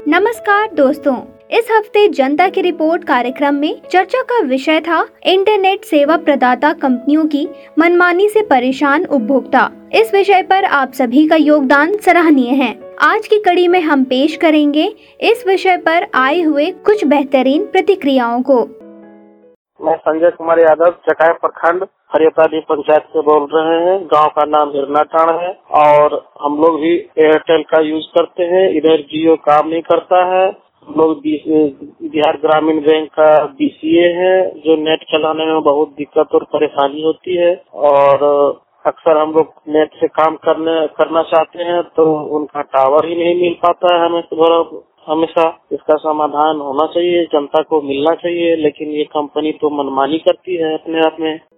नमस्कार दोस्तों, इस हफ्ते जनता की रिपोर्ट कार्यक्रम में चर्चा का विषय था इंटरनेट सेवा प्रदाता कंपनियों की मनमानी से परेशान उपभोक्ता। इस विषय पर आप सभी का योगदान सराहनीय है। आज की कड़ी में हम पेश करेंगे इस विषय पर आए हुए कुछ बेहतरीन प्रतिक्रियाओं को। मैं संजय कुमार यादव चकाय प्रखंड हरियापाली पंचायत से बोल रहे हैं। गांव का नाम हिरनाटाण है और हम लोग भी एयरटेल का यूज करते हैं। इधर जियो काम नहीं करता है। हम लोग बिहार ग्रामीण बैंक का BCA है, जो नेट चलाने में बहुत दिक्कत और परेशानी होती है और अक्सर हम लोग नेट से काम करना चाहते हैं तो उनका टावर ही नहीं मिल पाता है हमेशा। इसका समाधान होना चाहिए, जनता को मिलना चाहिए, लेकिन ये कंपनी तो मनमानी करती है अपने आप में।